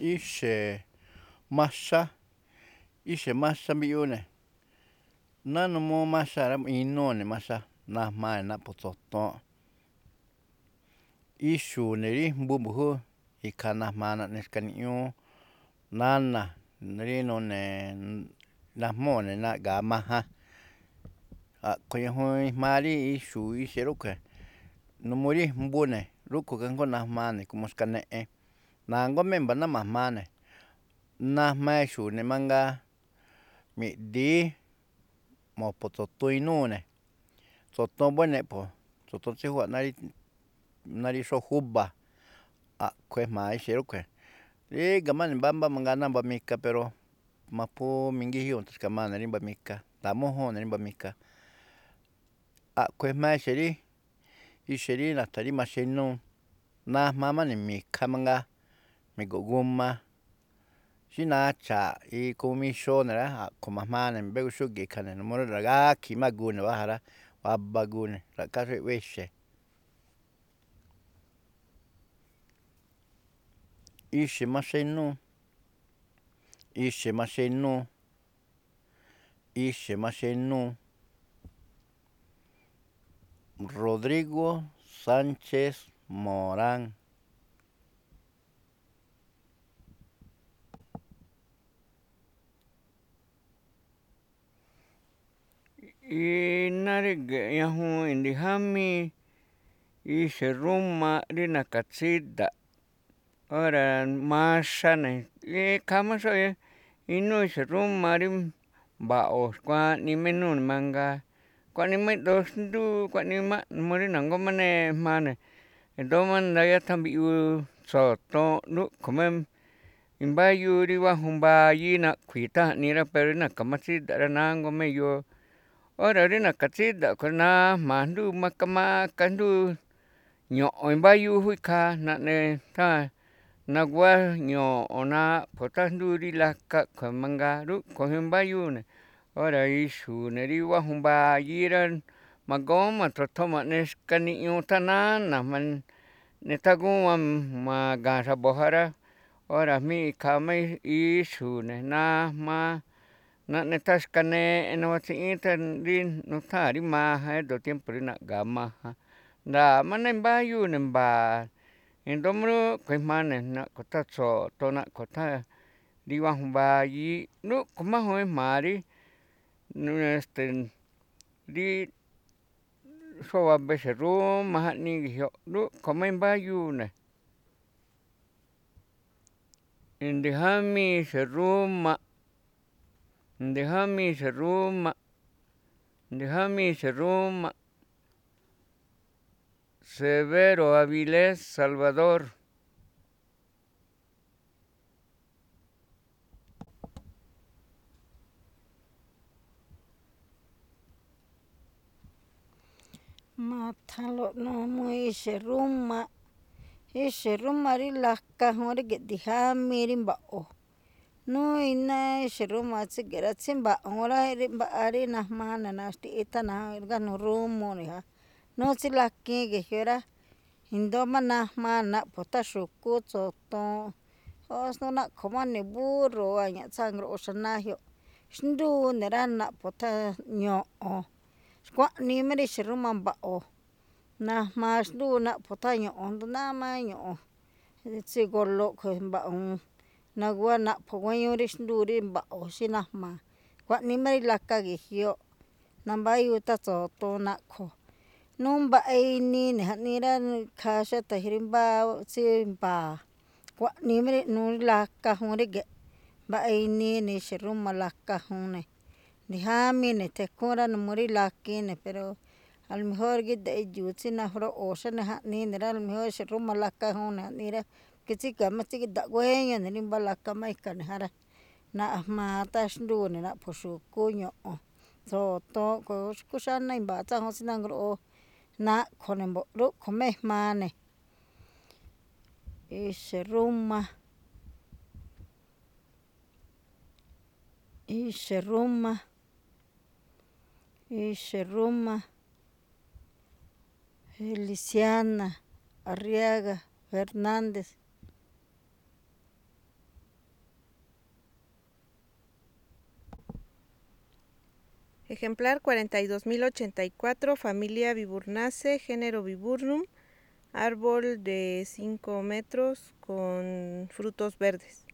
ixe'e maxa mbi'iyuune nanumu maxara innuune maxa najmaane na potsojtó' ixuune ri mbumbu ikja najmaa na'ne xkani'ñuu nana ri nune najmo'one na'gaa maja a̱ꞌkhue̱n ñajuun ijmaa ri ixu̱u̱ ixe̱ rúꞌkhue̱n numuu rí jmbúne rúꞌkhue̱n kajngó najmaane̱ como xkaneꞌe na̱nguá mémba̱ ná ma̱jmaane̱ najmaa ixu̱u̱ne̱ mangaa mi̱ꞌdi̱í mo̱po̱tso̱ton inúune̱ tso̱ton buéne̱ ꞌpho̱ tso̱ton tsíjúwa̱ꞌ náá rí xó júba̱ a̱ꞌkhue̱n ejma̱a̱ ixe̱ rúꞌkhue̱n ríga̱ má ne̱ mbámbá mangaa ná mbá mika pero maphú mingíjiúu̱n toxkrama̱a̱ ne̱ rí mbá mika nda̱a̱ mújúun ne̱ rí mbá mika a̱ꞌkhue̱n ejmaa ixe̱ rí na̱tha̱ rí maxenúu najmaa má ne̱ mi̱kha mangaa mi̱go̱ꞌ guma xí nacha̱a̱ como mixoo ne̱ rá a̱ꞌkhue̱n ma̱jmaane̱ mbéguꞌ xúge̱ꞌ ikhane̱ numuu rí ra̱gákhi̱i̱ má agune̱ bája rá waba agune̱ ra̱ꞌkhá xó i̱ꞌwá exe̱ ixe̱ maxenúu, ixe̱ maxenúu Rodrigo Sánchez Morán. Iná ríge̱ꞌ ñajuun i̱ndi̱ jámii ixe̱ rúmaj rí na̱ka̱ tsída̱ꞌ óra̱ maxane̱ ikhaa máꞌ xóo inúu ixe̱ rúmaj rí mba̱ꞌo̱ xkuaꞌnii má inúune̱ mangaa xkuaꞌnii má íꞌdoo xndúu xkuaꞌnii má numuu rí na̱nguá má né ejmaane̱ i̱ndo̱ó má ndayá tjambiꞌyuu tso̱toon rúꞌkhue̱n má i̱mbáyuu rí bájun mbayíí naꞌkhui̱i̱ tája̱ꞌnii rá pero rí na̱ka̱ má tsída̱ꞌ rá nánguá má iyoo óra̱ rí na̱ka̱ tsída̱ꞌ a̱ꞌkhue̱n najma̱a̱ jndúu maka maka jndúu ño̱ꞌo̱n i̱mbáyuu jú ikhaa naꞌne tjáa̱n naguá ño̱ꞌo̱n naꞌpho̱ tájndúu rí laka a̱ꞌkhue̱n mangaa rúꞌkhue̱n i̱mbáyúu ne̱ óra̱ ixu̱u̱ ne̱ rí bájun mbayíí rá ma̱goo má ma̱tro̱thon ma̱ꞌne xkaniꞌñuu tháan nána jma̱ thágúan ma̱ga̱a̱n xa̱bo̱ ja rá óra̱ mí ikhaa má ixu̱u̱ ne̱ najmaa naꞌne tháan xkaneꞌe nawatsiꞌíín tháan rí nutháa̱n rí maja édo̱ tiempo rí naꞌga̱a̱ maja nda̱a̱ má ná i̱mbáyúu ne̱ mba̱a̱ i̱ndo̱ó má rúꞌkhue̱n ejmaa ne̱ naꞌkho̱ tháan tso̱ꞌton naꞌkho̱ tháan rí bájun mbayíí rúꞌkhue̱n má juun ejma̱a̱ rí rí xó waba ixe̱ rúmaj jaꞌnii ge̱jyoꞌ rúꞌkhue̱n má i̱mbáyúu ne̱ i̱ndi̱ jámii ixe̱ rúmaj, i̱ndi̱ jámii ixe̱ rúmaj, i̱ndi̱ jámii ixe̱ rúmaj Severo Avilés Salvador. Ma̱tha̱nlo̱ꞌ numuu ixe̱ rúmaj rí laka juun ríge̱ꞌ ndi̱jámii rí mba̱ꞌo̱ nuu iná ixe̱ rúmaj tsíge̱ꞌ rá tsímba̱ꞌu̱un rá rí mbaꞌa rí najmaa ne̱ naxtiꞌi tháan gájnuu rúmuu ne̱ ja nuu tsílakiin ge̱jyoꞌ rá i̱ndo̱ó má najmaa naꞌpho̱ tháan xu̱kú tso̱toon o asndo naꞌkho̱ má ne̱ búrro̱ a̱ña̱ꞌ tsáa xanáá jyoꞌ xndúu ne̱ rá naꞌpho̱ tháan ño̱ꞌo̱n xkuaꞌnii má rí ixe̱ rúmaj mba̱ꞌo̱ najmaa xndúu naꞌpho̱ tháan ño̱ꞌo̱n asndo náá má ño̱ꞌo̱n tsígolo khue̱n mba̱ꞌu̱un naguá naꞌpho̱ guéño rí xndúu rí mba̱ꞌo̱ xí najmaa xkuaꞌnii má rí laka ge̱jyoꞌ nambáyúu tháan tso̱toon naꞌkho̱ nuu mbaꞌa inii ne̱ jaꞌnii rá ikhaa xáta̱ rí mbáá tsí mba̱a̱ xkuaꞌnii má rí nuu rí laka juun ríge̱ꞌ mbaꞌa inii ne̱ ixe̱ rúmaj laka juun ne̱ ndi̱jámii ne̱ thekún rá numuu rí lakiin ne̱ pero al mejor gíꞌdoo idxu̱u̱ tsí nafroꞌo̱o̱ xáne jaꞌnii ne̱ rá al mejor ixe̱ rúmaj laka juun ne̱ jaꞌnii rá que tsíga má tsígida̱ꞌ guéño ne̱ rí mbá laka má e̱ka̱ ne̱ ja rá najmaa tháan xndúu ne̱ naꞌpho̱ xu̱kú ño̱ꞌo̱n tso̱toon a̱ꞌkhue̱n xu̱kú xáná i̱mba̱a̱ tsáa tsí nangroꞌoo naꞌkho̱ ne̱ mbo̱ꞌ rúꞌkhue̱n má ejmaa ne̱ ixe̱ rúmaj, ixe̱ rúmaj, ixe̱ rúmaj Feliciana Arriaga Fernández. Ejemplar 42084, familia Viburnaceae, género Viburnum, árbol de 5 metros con frutos verdes.